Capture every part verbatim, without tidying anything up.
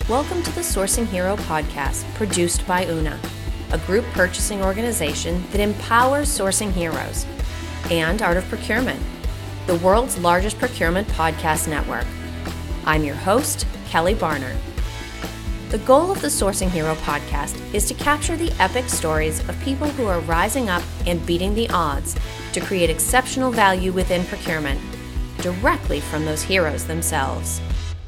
Welcome to the Sourcing Hero podcast, produced by Una, a group purchasing organization that empowers sourcing heroes, and Art of Procurement, the world's largest procurement podcast network. I'm your host, Kelly Barnard. The goal of the Sourcing Hero podcast is to capture the epic stories of people who are rising up and beating the odds to create exceptional value within procurement, directly from those heroes themselves.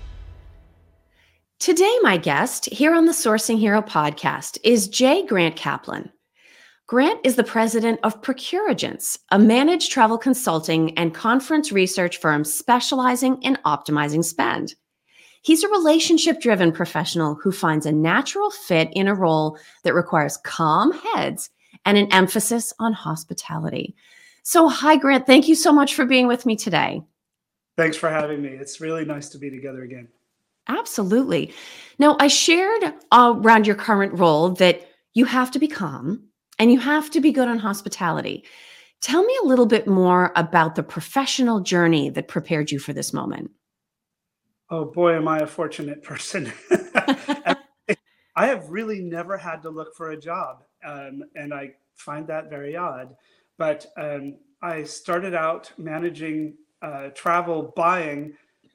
Today, my guest here on the Sourcing Hero podcast is J. Grant Kaplan. Grant is the president of Procuragents, a managed travel consulting and conference research firm specializing in optimizing spend. He's a relationship-driven professional who finds a natural fit in a role that requires calm heads and an emphasis on hospitality. So, hi, Grant. Thank you so much for being with me today. Thanks for having me. It's really nice to be together again. Absolutely. Now, I shared uh, around your current role that you have to be calm and you have to be good on hospitality. Tell me a little bit more about the professional journey that prepared you for this moment. Oh boy, am I a fortunate person. I have really never had to look for a job, um, and I find that very odd. But um, I started out managing uh, travel buying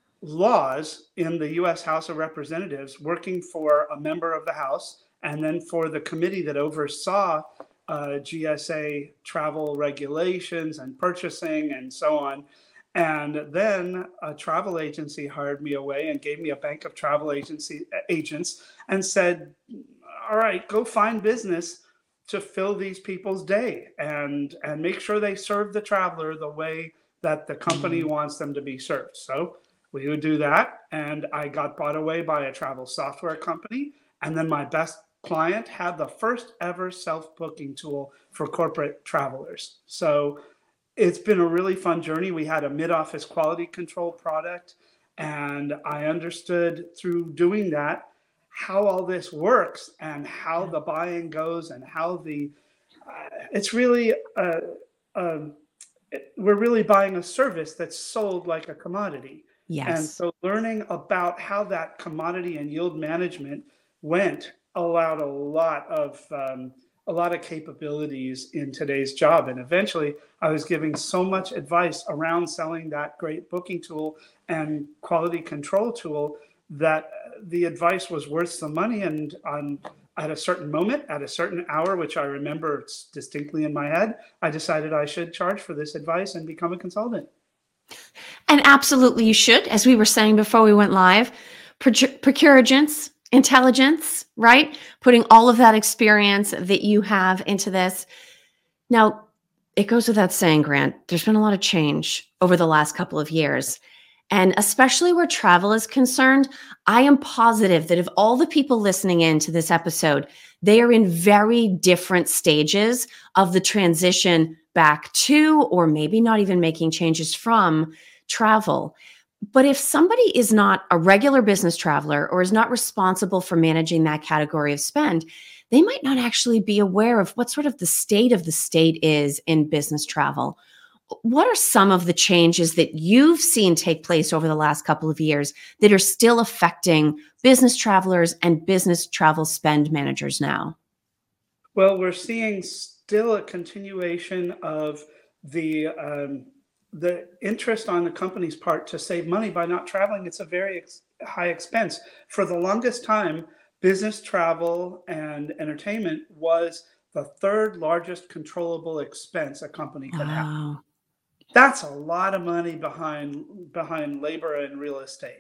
laws in the U S House of Representatives, working for a member of the House and then for the committee that oversaw uh, G S A travel regulations and purchasing and so on. And then a travel agency hired me away and gave me a bank of travel agency agents and said, all right, go find business to fill these people's day and, and make sure they serve the traveler the way that the company mm-hmm. wants them to be served. So we would do that. And I got bought away by a travel software company. And then my best client had the first ever self-booking tool for corporate travelers. So it's been a really fun journey. We had a mid-office quality control product. And I understood through doing that how all this works and how the buying goes and how the, uh, it's really, uh, um, it, we're really buying a service that's sold like a commodity. Yes. And so learning about how that commodity and yield management went allowed a lot of um, a lot of capabilities in today's job. And eventually I was giving so much advice around selling that great booking tool and quality control tool that the advice was worth the money. And on at a certain moment, at a certain hour, which I remember distinctly in my head, I decided I should charge for this advice and become a consultant. And absolutely you should, as we were saying before we went live, Procuragents, intelligence, right? Putting all of that experience that you have into this. Now, it goes without saying, Grant, there's been a lot of change over the last couple of years. And especially where travel is concerned, I am positive that of all the people listening in to this episode, they are in very different stages of the transition back to, or maybe not even making changes from, travel. But if somebody is not a regular business traveler or is not responsible for managing that category of spend, they might not actually be aware of what sort of the state of the state is in business travel. What are some of the changes that you've seen take place over the last couple of years that are still affecting business travelers and business travel spend managers now? Well, we're seeing still a continuation of the um, the interest on the company's part to save money by not traveling. It's a very ex- high expense. For the longest time, business travel and entertainment was the third largest controllable expense a company could have. Wow. That's a lot of money behind behind labor and real estate,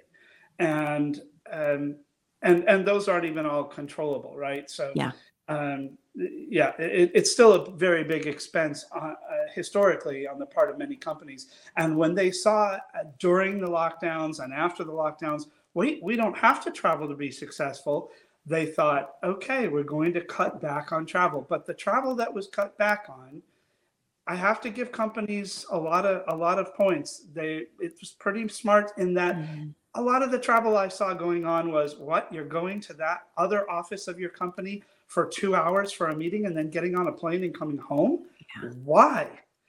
and um, and and those aren't even all controllable, right? So yeah. Um, yeah, it, it's still a very big expense uh, uh, historically on the part of many companies. And when they saw uh, during the lockdowns and after the lockdowns, we, we don't have to travel to be successful, they thought, okay, we're going to cut back on travel. But the travel that was cut back on, I have to give companies a lot of a lot of points. They it was pretty smart in that mm-hmm. a lot of the travel I saw going on was, what, you're going to that other office of your company for two hours for a meeting and then getting on a plane and coming home? Yeah. Why?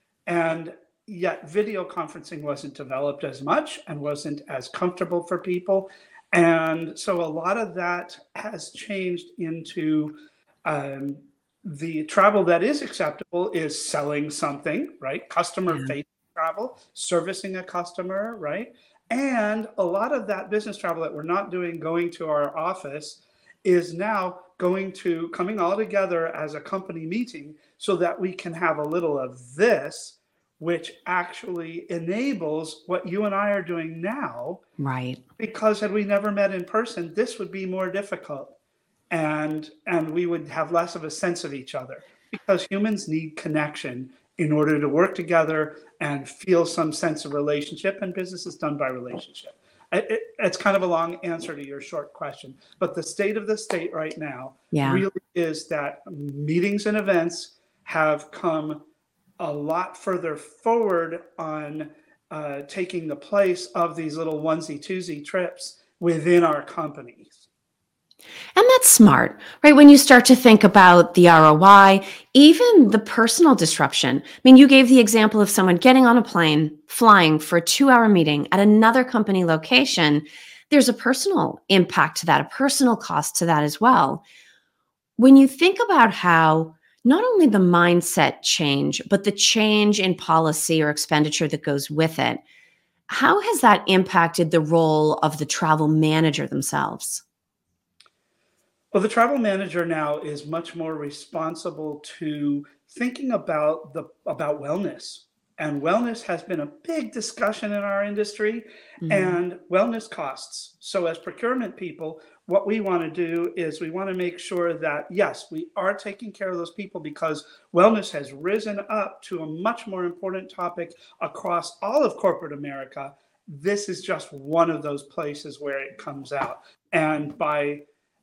And yet video conferencing wasn't developed as much and wasn't as comfortable for people. And so a lot of that has changed into um, the travel that is acceptable is selling something, right? Customer Yeah. facing travel, servicing a customer, right? And a lot of that business travel that we're not doing, going to our office, is now going to coming all together as a company meeting so that we can have a little of this, which actually enables what you and I are doing now, Right. because had we never met in person, this would be more difficult, and and we would have less of a sense of each other, because humans need connection in order to work together and feel some sense of relationship, and business is done by relationship. It, it, it's kind of a long answer to your short question, but the state of the state right now Yeah. really is that meetings and events have come a lot further forward on uh, taking the place of these little onesie twosie trips within our companies. And that's smart, right? When you start to think about the R O I, even the personal disruption. I mean, you gave the example of someone getting on a plane, flying for a two hour meeting at another company location. There's a personal impact to that, a personal cost to that as well. When you think about how not only the mindset change, but the change in policy or expenditure that goes with it, how has that impacted the role of the travel manager themselves? Well, the travel manager now is much more responsible to thinking about the about wellness. And wellness has been a big discussion in our industry, Mm, and wellness costs. So as procurement people, what we want to do is we want to make sure that yes, we are taking care of those people, because wellness has risen up to a much more important topic across all of corporate America. This is just one of those places where it comes out. And by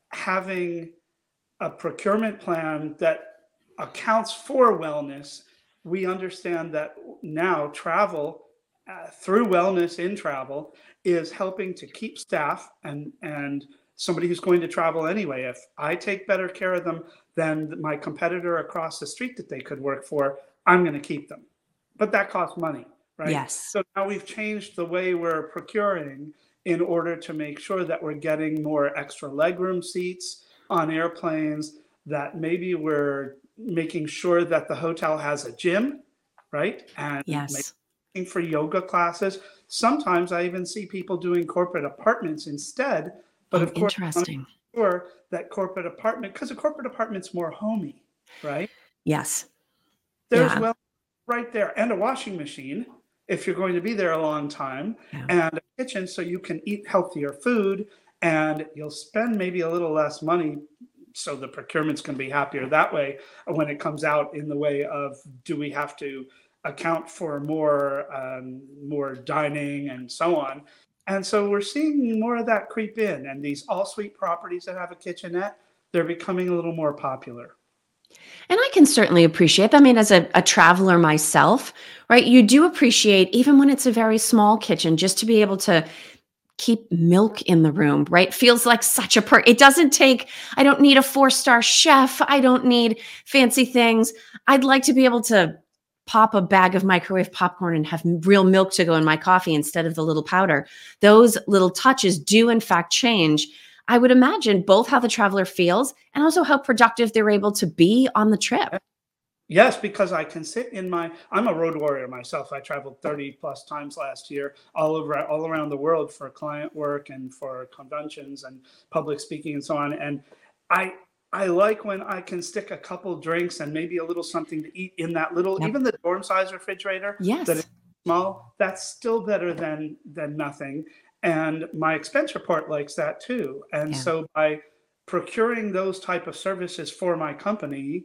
having a procurement plan that accounts for wellness, we understand that now travel, uh, through wellness in travel, is helping to keep staff and and somebody who's going to travel anyway. If I take better care of them than my competitor across the street that they could work for, I'm going to keep them. But that costs money, right? yes. So now we've changed the way we're procuring in order to make sure that we're getting more extra legroom seats on airplanes, that maybe we're making sure that the hotel has a gym, right? And Yes. making for yoga classes. Sometimes I even see people doing corporate apartments instead. But Oh, of course, I'm interesting. sure that corporate apartment, because a corporate apartment's more homey, right? Yes. There's Yeah. well right there, and a washing machine if you're going to be there a long time, Yeah. and a kitchen so you can eat healthier food, and you'll spend maybe a little less money, so the procurements can be happier that way when it comes out in the way of, do we have to account for more um, more dining and so on. And so we're seeing more of that creep in, and these all suite properties that have a kitchenette, they're becoming a little more popular. And I can certainly appreciate that. I mean, as a, a traveler myself, right, you do appreciate, even when it's a very small kitchen, just to be able to keep milk in the room, right? Feels like such a perk. It doesn't take, I don't need a four star chef. I don't need fancy things. I'd like to be able to pop a bag of microwave popcorn and have real milk to go in my coffee instead of the little powder. Those little touches do, in fact, change. I would imagine both how the traveler feels and also how productive they're able to be on the trip. Yes, because I can sit in my I'm a road warrior myself. I traveled thirty plus times last year all over all around the world for client work and for conventions and public speaking and so on. And I I like when I can stick a couple drinks and maybe a little something to eat in that little, Yep. even the dorm size refrigerator that is Yes. small, that's still better than than nothing. And my expense report likes that too. And Yeah. so by procuring those type of services for my company,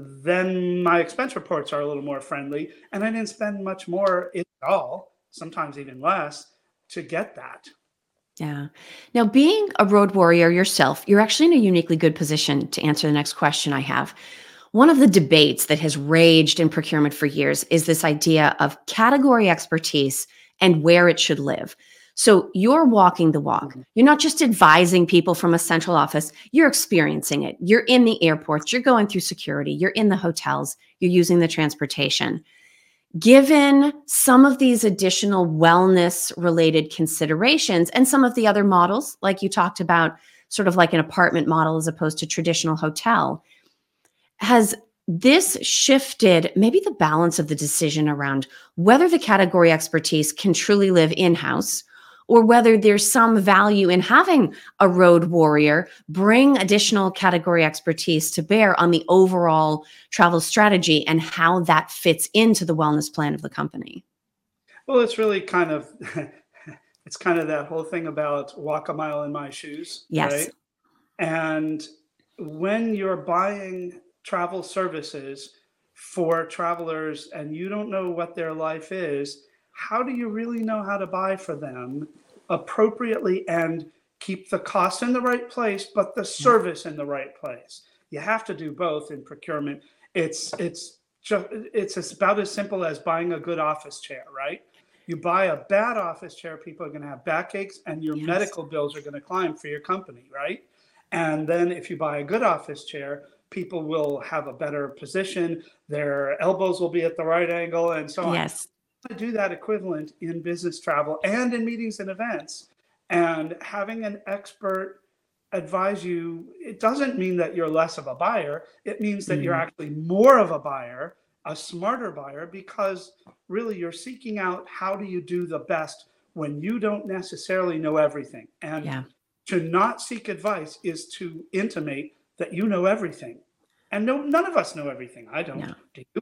then my expense reports are a little more friendly, and I didn't spend much more at all, sometimes even less, to get that. Yeah. Now, being a road warrior yourself, you're actually in a uniquely good position to answer the next question I have. One of the debates that has raged in procurement for years is this idea of category expertise and where it should live. So you're walking the walk. Mhm. You're not just advising people from a central office, you're experiencing it. You're in the airports, you're going through security, you're in the hotels, you're using the transportation. Given some of these additional wellness related considerations and some of the other models, like you talked about, sort of like an apartment model as opposed to traditional hotel, has this shifted maybe the balance of the decision around whether the category expertise can truly live in-house, or whether there's some value in having a road warrior bring additional category expertise to bear on the overall travel strategy and how that fits into the wellness plan of the company? Well, it's really kind of it's kind of that whole thing about walk a mile in my shoes, Yes. right? And when you're buying travel services for travelers and you don't know what their life is, how do you really know how to buy for them appropriately and keep the cost in the right place, but the Yeah. service in the right place? You have to do both in procurement. It's it's just it's as- about as simple as buying a good office chair, right? You buy a bad office chair, people are going to have backaches, and your Yes. medical bills are going to climb for your company, right? And then if you buy a good office chair, people will have a better position, their elbows will be at the right angle, and so on. Yes. To do that equivalent in business travel and in meetings and events. And having an expert advise you, it doesn't mean that you're less of a buyer. It means that you're Mm. actually more of a buyer, a smarter buyer, because really you're seeking out how do you do the best when you don't necessarily know everything. And Yeah. to not seek advice is to intimate that you know everything. And no, none of us know everything. I don't. No, Do you?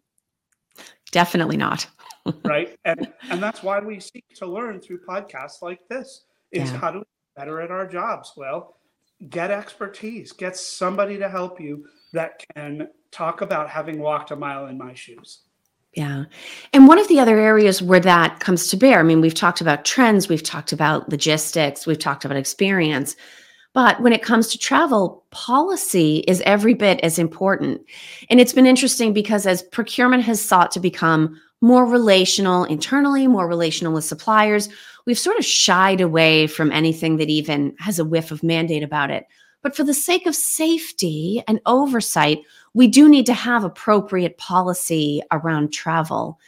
definitely not. Right? And and that's why we seek to learn through podcasts like this is Yeah. how to be better at our jobs. Well, get expertise, get somebody to help you that can talk about having walked a mile in my shoes. Yeah. And one of the other areas where that comes to bear, I mean, we've talked about trends, we've talked about logistics, we've talked about experience, but when it comes to travel, policy is every bit as important. And it's been interesting because as procurement has sought to become more relational internally, more relational with suppliers, we've sort of shied away from anything that even has a whiff of mandate about it. But for the sake of safety and oversight, we do need to have appropriate policy around travel.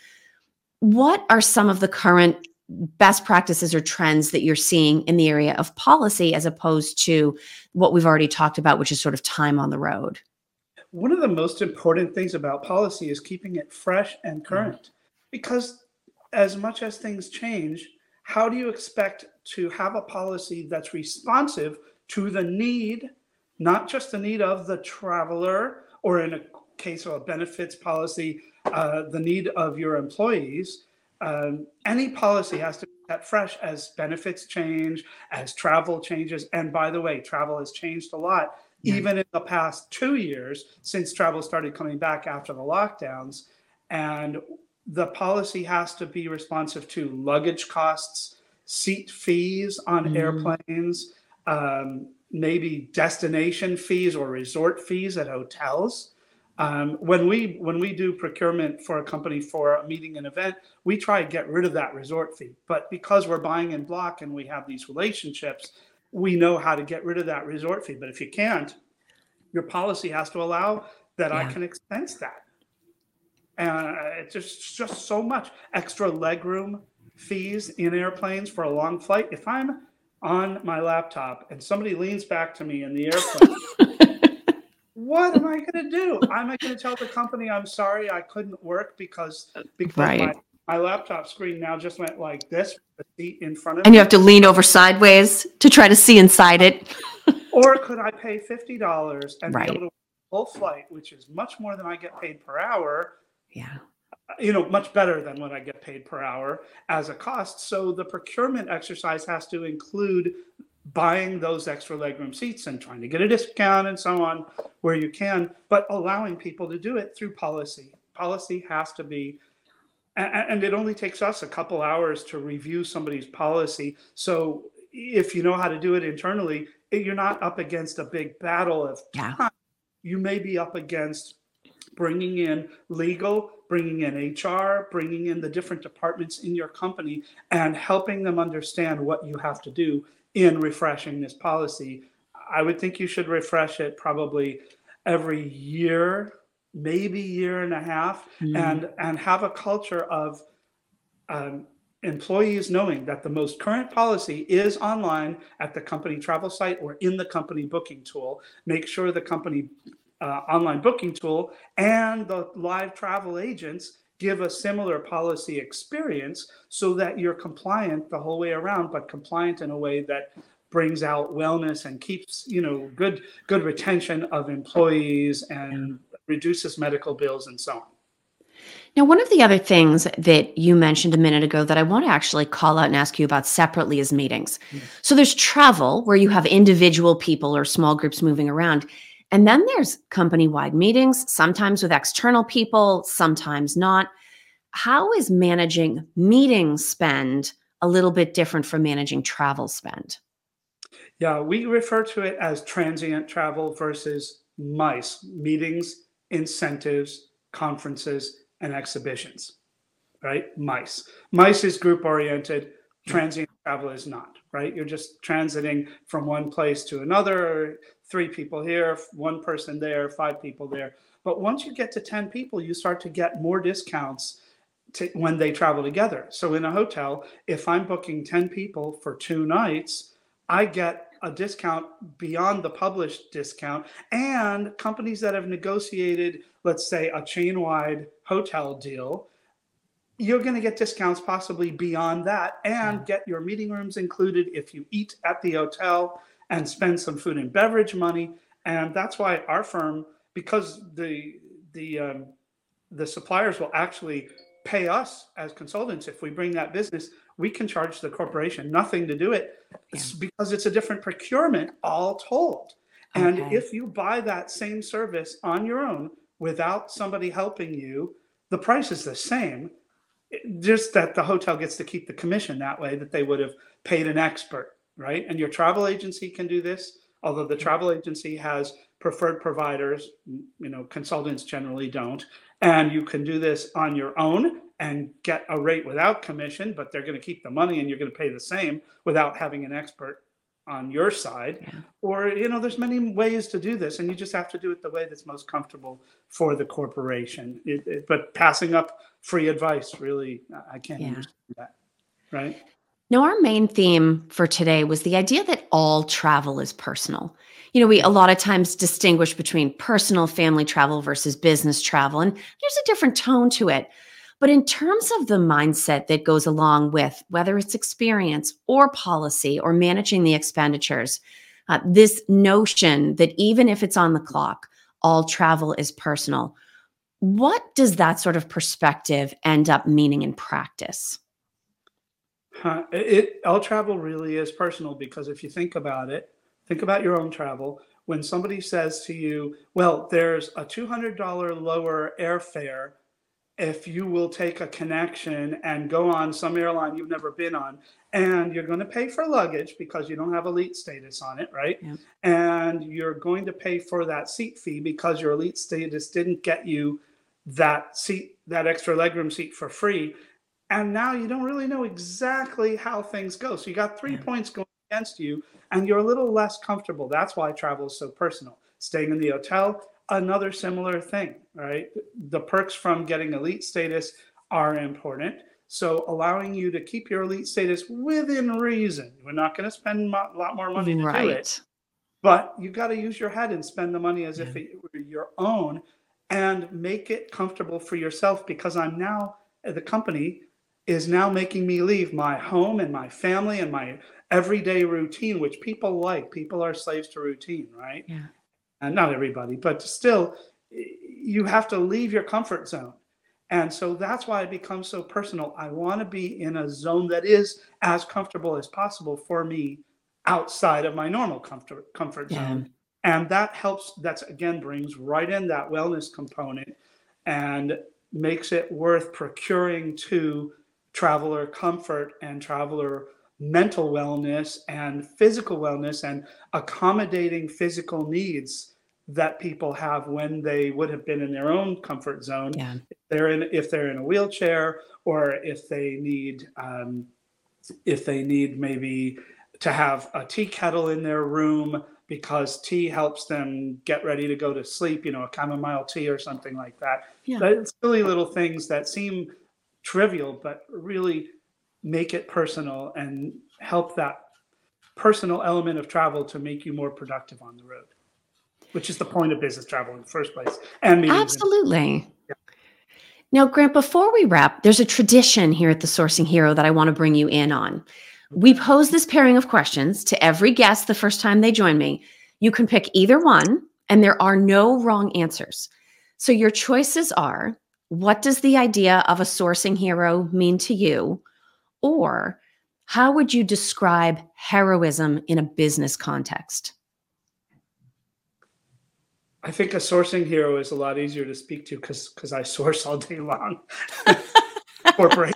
What are some of the current best practices or trends that you're seeing in the area of policy as opposed to what we've already talked about, which is sort of time on the road? One of the most important things about policy is keeping it fresh and Yeah. current. Because as much as things change, how do you expect to have a policy that's responsive to the need, not just the need of the traveler, or in a case of a benefits policy, uh, the need of your employees? Um, any policy has to be kept fresh as benefits change, as travel changes. And by the way, travel has changed a lot, Yeah. even in the past two years since travel started coming back after the lockdowns. And the policy has to be responsive to luggage costs, seat fees on Mm, airplanes, um, maybe destination fees or resort fees at hotels. Um, when we when we do procurement for a company for a meeting and event, we try to get rid of that resort fee. But because we're buying in block and we have these relationships, we know how to get rid of that resort fee. But if you can't, your policy has to allow that I yeah. can expense that. And it's just just so much extra legroom fees in airplanes for a long flight. If I'm on my laptop and somebody leans back to me in the airplane, what am I going to do? Am I going to tell the company I'm sorry I couldn't work because because my Right. my laptop screen now just went like this with the seat in front of And you me? have to lean over sideways to try to see inside it. Or could I pay fifty dollars and be able Right. to full flight, which is much more than I get paid per hour, Yeah. you know, much better than what I get paid per hour as a cost. So the procurement exercise has to include buying those extra legroom seats and trying to get a discount and so on where you can, but allowing people to do it through policy. Policy has to be, and it only takes us a couple hours to review somebody's policy. So if you know how to do it internally, you're not up against a big battle of Yeah. time. You may be up against bringing in legal, bringing in H R, bringing in the different departments in your company and helping them understand what you have to do in refreshing this policy. I would think you should refresh it probably every year maybe year and a half, Mm. and and have a culture of um, employees knowing that the most current policy is online at the company travel site or in the company booking tool. Make sure the company uh, online booking tool and the live travel agents give a similar policy experience so that you're compliant the whole way around, but compliant in a way that brings out wellness and keeps, you know, good good retention of employees Yeah. and reduces medical bills and so on. Now, one of the other things that you mentioned a minute ago that I want to actually call out and ask you about separately is meetings. So there's travel where you have individual people or small groups moving around. And then there's company wide meetings, sometimes with external people, sometimes not. How is managing meeting spend a little bit different from managing travel spend? Yeah, we refer to it as transient travel versus MICE, meetings, incentives, conferences, and exhibitions, right? MICE. MICE is group oriented, Yeah. transient travel is not, right? You're just transiting from one place to another, three people here, one person there, five people there. But once you get to ten people, you start to get more discounts to, when they travel together. So in a hotel, if I'm booking ten people for two nights, I get a discount beyond the published discount. And companies that have negotiated, let's say, a chain wide hotel deal, you're going to get discounts possibly beyond that Yeah. and get your meeting rooms included if you eat at the hotel and spend some food and beverage money. And that's why our firm, because the the um, the suppliers will actually pay us as consultants if we bring that business. We can charge the corporation nothing to do it. Yeah. It's because it's a different procurement, all told. And Okay. if you buy that same service on your own without somebody helping you, the price is the same, just that the hotel gets to keep the commission that way that they would have paid an expert, right? And your travel agency can do this, although the travel agency has preferred providers, you know, consultants generally don't. And you can do this on your own and get a rate without commission, but they're going to keep the money and you're going to pay the same without having an expert on your side. Yeah. Or, you know, there's many ways to do this, and you just have to do it the way that's most comfortable for the corporation. It, it, but passing up free advice, really, I can't Yeah. understand that, right? Now, our main theme for today was the idea that all travel is personal. You know, we a Yeah. lot of times distinguish between personal family travel versus business travel, and there's a different tone to it. But in terms of the mindset that goes along with whether it's experience or policy or managing the expenditures, uh, this notion that even if it's on the clock, all travel is personal. What does that sort of perspective end up meaning in practice? Huh, It, it all travel really is personal because if you think about it, think about your own travel. When somebody says to you, "Well, there's a two hundred dollars lower airfare if you will take a connection and go on some airline you've never been on, and you're going to pay for luggage because you don't have elite status on it, right? Yeah. And you're going to pay for that seat fee because your elite status didn't get you that seat, that extra legroom seat for free. And now you don't really know exactly how things go. So you got three Yeah. points going against you, and you're a little less comfortable. That's why travel is so personal. Staying in the hotel, another similar thing, right? The perks from getting elite status are important. So allowing you to keep your elite status within reason. We're not going to spend a lot more money to do it, Right. but you got to use your head and spend the money as Yeah. if it were your own and make it comfortable for yourself because I'm now, the company is now making me leave my home and my family and my everyday routine, which people like. People are slaves to routine, right? Yeah. And not everybody, but still, you have to leave your comfort zone. And so that's why it becomes so personal. I want to be in a zone that is as comfortable as possible for me outside of my normal comfort comfort Yeah. zone. And that helps, that's again brings right in that wellness component and makes it worth procuring to traveler comfort and traveler mental wellness and physical wellness and accommodating physical needs that people have when they would have been in their own comfort zone. Yeah. If they're in, if they're in a wheelchair, or if they need, um, if they need maybe to have a tea kettle in their room because tea helps them get ready to go to sleep, you know, a chamomile tea or something like that. Yeah. But silly little things that seem trivial, but really make it personal and help that personal element of travel to make you more productive on the road, which is the point of business travel in the first place. And meetings. Absolutely. Yeah. Now, Grant, before we wrap, there's a tradition here at the Sourcing Hero that I want to bring you in on. We pose this pairing of questions to every guest the first time they join me. You can pick either one, and there are no wrong answers. So your choices are, what does the idea of a sourcing hero mean to you? Or how would you describe heroism in a business context? I think a sourcing hero is a lot easier to speak to because because I source all day long. Corporate.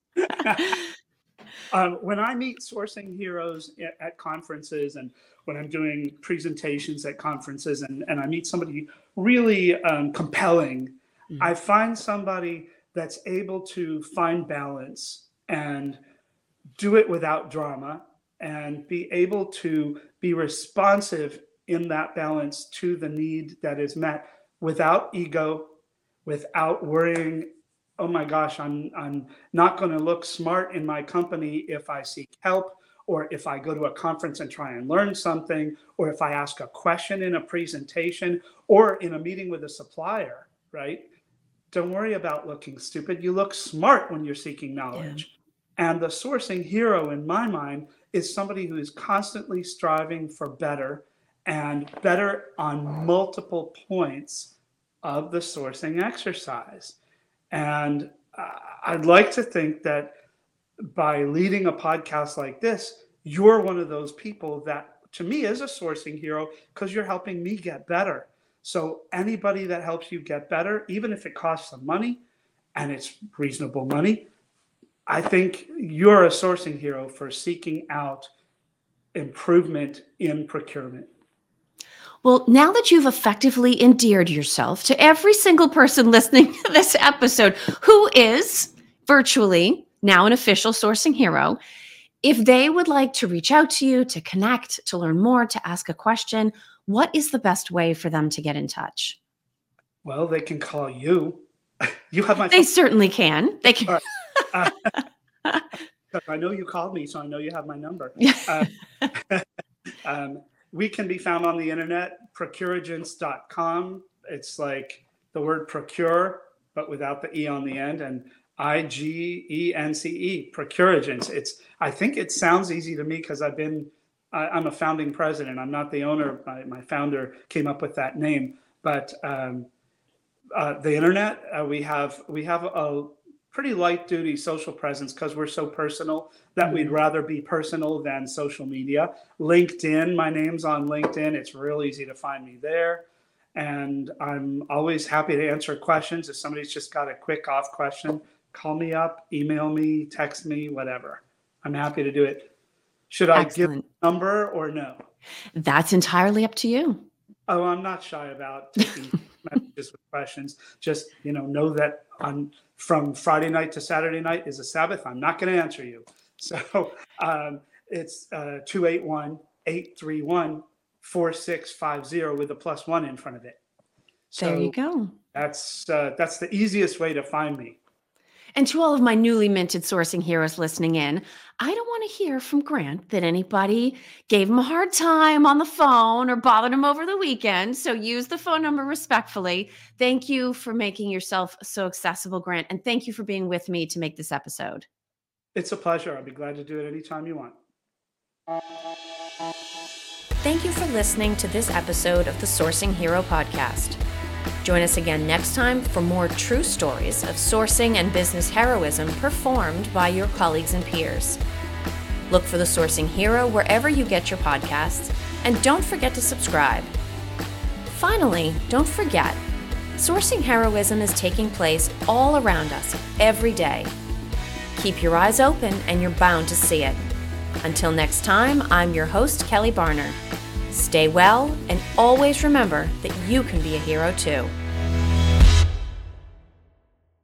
um, when I meet sourcing heroes at, at conferences and when I'm doing presentations at conferences and, and I meet somebody really um, compelling, mm-hmm. I find somebody that's able to find balance and do it without drama and be able to be responsive in that balance to the need that is met without ego, without worrying, oh my gosh, I'm I'm not going to look smart in my company if I seek help, or if I go to a conference and try and learn something, or if I ask a question in a presentation or in a meeting with a supplier, right? Don't worry about looking stupid. You look smart when you're seeking knowledge. Yeah. And the sourcing hero in my mind is somebody who is constantly striving for better and better on multiple points of the sourcing exercise. And uh, I'd like to think that by leading a podcast like this, you're one of those people that, to me, is a sourcing hero because you're helping me get better. So anybody that helps you get better, even if it costs some money and it's reasonable money, I think you're a sourcing hero for seeking out improvement in procurement. Well, now that you've effectively endeared yourself to every single person listening to this episode who is virtually now an official sourcing hero, if they would like to reach out to you, to connect, to learn more, to ask a question, what is the best way for them to get in touch? Well, they can call you. You have my They phone. certainly can. They can. Uh, I know you called me, so I know you have my number. Uh, um, We can be found on the internet, procuragence dot com. It's like the word procure, but without the E on the end, and I G E N C E, Procuragence. It's, I think it sounds easy to me because I've been, I, I'm a founding president. I'm not the owner. My, my founder came up with that name. But um, uh, the internet, uh, we have we have a pretty light duty social presence because we're so personal that we'd rather be personal than social media. LinkedIn, my name's on LinkedIn. It's real easy to find me there. And I'm always happy to answer questions. If somebody's just got a quick off question, call me up, email me, text me, whatever. I'm happy to do it. Should I Excellent. give a number or no? That's entirely up to you. Oh, I'm not shy about taking messages with questions. Just, you know, know that on from Friday night to Saturday night is a Sabbath. I'm not going to answer you. So um, it's uh, two eight one, eight three one, four six five zero with a plus one in front of it. So there you go. That's uh, that's the easiest way to find me. And to all of my newly minted sourcing heroes listening in, I don't want to hear from Grant that anybody gave him a hard time on the phone or bothered him over the weekend. So use the phone number respectfully. Thank you for making yourself so accessible, Grant. And thank you for being with me to make this episode. It's a pleasure. I'll be glad to do it anytime you want. Thank you for listening to this episode of the Sourcing Hero Podcast. Join us again next time for more true stories of sourcing and business heroism performed by your colleagues and peers. Look for the Sourcing Hero wherever you get your podcasts, and don't forget to subscribe. Finally, don't forget, sourcing heroism is taking place all around us every day. Keep your eyes open and you're bound to see it. Until next time, I'm your host, Kelly Barner. Stay well, and always remember that you can be a hero too.